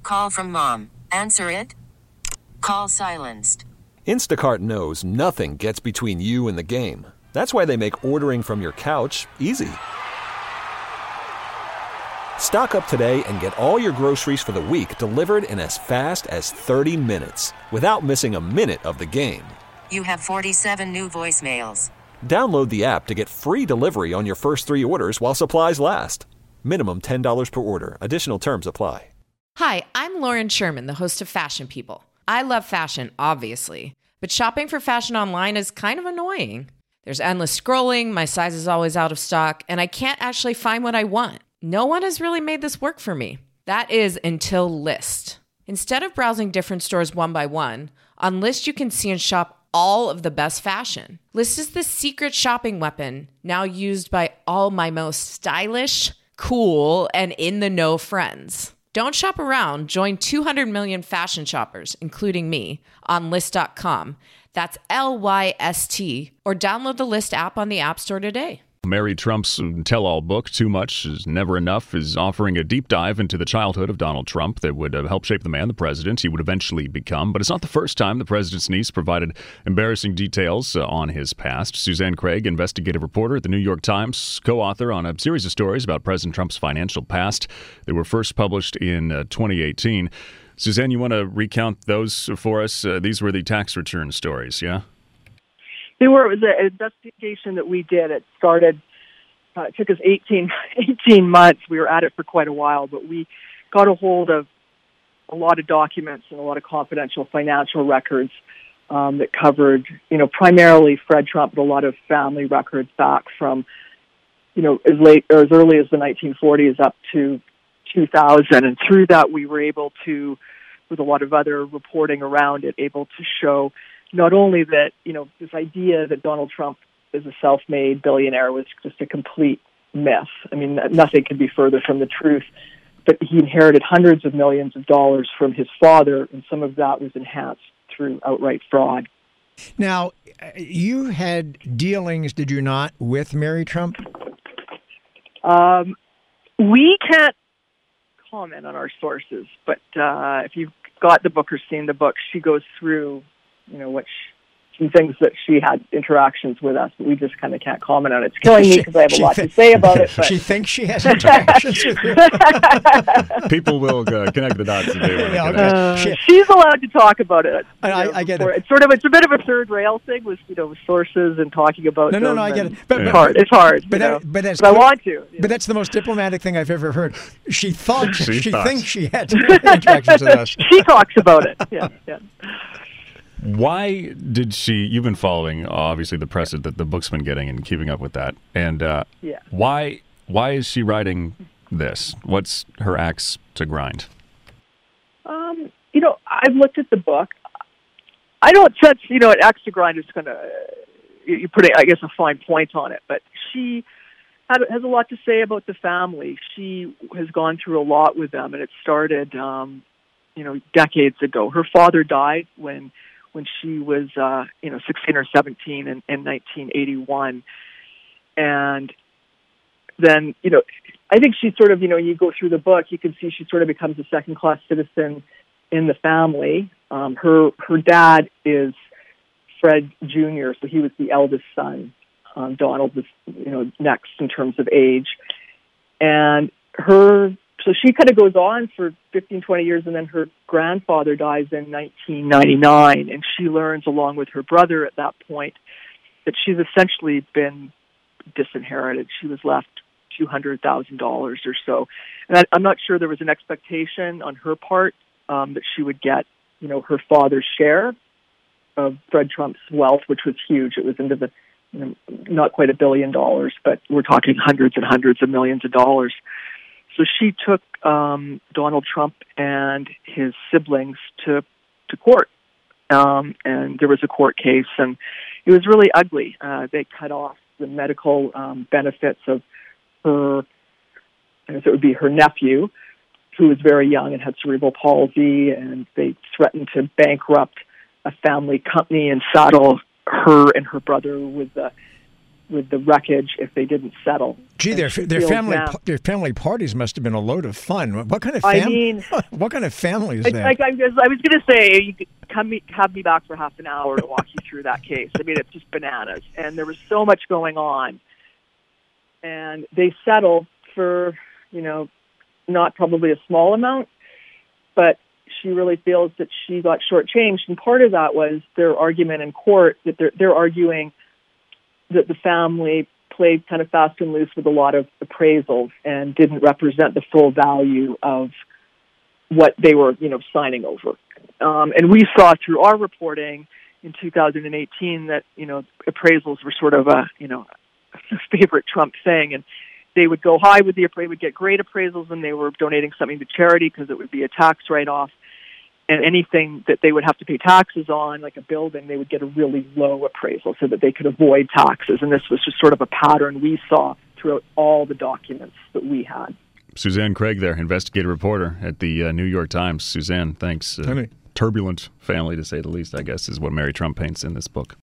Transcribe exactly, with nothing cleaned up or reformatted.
Call from mom. Answer it. Call silenced. Instacart knows nothing gets between you and the game. That's why they make ordering from your couch easy. Stock up today and get all your groceries for the week delivered in as fast as thirty minutes without missing a minute of the game. You have forty-seven new voicemails. Download the app to get free delivery on your first three orders while supplies last. Minimum ten dollars per order. Additional terms apply. Hi, I'm Lauren Sherman, the host of Fashion People. I love fashion, obviously, but shopping for fashion online is kind of annoying. There's endless scrolling, my size is always out of stock, and I can't actually find what I want. No one has really made this work for me. That is until Lyst. Instead of browsing different stores one by one, on Lyst you can see and shop all of the best fashion. Lyst is the secret shopping weapon now used by all my most stylish, cool, and in-the-know friends. Don't shop around. Join two hundred million fashion shoppers, including me, on Lyst dot com. That's L Y S T. Or download the Lyst app on the App Store today. Mary Trump's tell-all book, Too Much is Never Enough, is offering a deep dive into the childhood of Donald Trump that would uh, help shape the man, the president he would eventually become. But it's not the first time the president's niece provided embarrassing details uh, on his past. Suzanne Craig, investigative reporter at the New York Times, co-author on a series of stories about President Trump's financial past. They were first published in uh, twenty eighteen. Suzanne, you want to recount those for us? Uh, these were the tax return stories, yeah? They were. It was an investigation that we did. It started, uh, it took us eighteen, eighteen months. We were at it for quite a while, but we got a hold of a lot of documents and a lot of confidential financial records um, that covered, you know, primarily Fred Trump, but a lot of family records back from, you know, as late or as early as the nineteen forties up to two thousand. And through that, we were able to, with a lot of other reporting around it, able to show not only that, you know, this idea that Donald Trump is a self-made billionaire was just a complete myth. I mean, nothing could be further from the truth. But he inherited hundreds of millions of dollars from his father, and some of that was enhanced through outright fraud. Now, you had dealings, did you not, with Mary Trump? Um, we can't comment on our sources, but uh, if you've got the book or seen the book, she goes through, you know, what she, some things that she had interactions with us, but we just kind of can't comment on it. It's killing me because I have a lot to say about it. But. She thinks she has interactions with you. People will uh, connect the dots if they want to yeah, connect. uh, she, She's allowed to talk about it. I, I, I get it. It's sort of it's a bit of a third rail thing with, you know, with sources and talking about. No, no, no. I get it. But, it's hard. It's hard. But, that, but, that's but I want to. But know. That's the most diplomatic thing I've ever heard. She thought she, she thought. thinks she had interactions with us. She talks about it. Yeah, yeah. Why did she, you've been following, obviously, the press that the book's been getting and keeping up with that. And uh, yeah. why why is she writing this? What's her axe to grind? Um, you know, I've looked at the book. I don't sense, you know, an axe to grind is going to, you put, I guess, a fine point on it. But she had, has a lot to say about the family. She has gone through a lot with them, and it started, um, you know, decades ago. Her father died when... when she was, uh, you know, sixteen or seventeen in, in nineteen eighty-one. And then, you know, I think she sort of, you know, you go through the book, you can see she sort of becomes a second-class citizen in the family. Um, her her dad is Fred Junior, so he was the eldest son. Um, Donald was, you know, next in terms of age. And her... So she kind of goes on for fifteen, twenty years, and then her grandfather dies in nineteen ninety-nine, and she learns, along with her brother at that point, that she's essentially been disinherited. She was left two hundred thousand dollars or so. And I, I'm not sure there was an expectation on her part um, that she would get, you know, her father's share of Fred Trump's wealth, which was huge. It was into the, you know, not quite a billion dollars, but we're talking hundreds and hundreds of millions of dollars. So she took um, Donald Trump and his siblings to to court, um, and there was a court case, and it was really ugly. Uh, they cut off the medical um, benefits of her, I guess it would be her nephew, who was very young and had cerebral palsy, and they threatened to bankrupt a family company and saddle her and her brother with the with the wreckage if they didn't settle. Gee, their And she their feels family now- their family parties must have been a load of fun. What kind of I fam- mean- what kind of family is Like, that? like I was, I was going to say, you could come me, have me back for half an hour to walk you through that case. I mean, it's just bananas, and there was so much going on. And they settled for, you know, not probably a small amount, but she really feels that she got shortchanged. And part of that was their argument in court that they're, they're arguing that the family played kind of fast and loose with a lot of appraisals and didn't represent the full value of what they were, you know, signing over. Um, and we saw through our reporting in two thousand eighteen that, you know, appraisals were sort of a, you know, a favorite Trump thing. And they would go high with the appraisal, would get great appraisals when they were donating something to charity because it would be a tax write-off. And anything that they would have to pay taxes on, like a building, they would get a really low appraisal so that they could avoid taxes. And this was just sort of a pattern we saw throughout all the documents that we had. Suzanne Craig there, investigative reporter at the uh, New York Times. Suzanne, thanks. Uh, turbulent family, to say the least, I guess, is what Mary Trump paints in this book.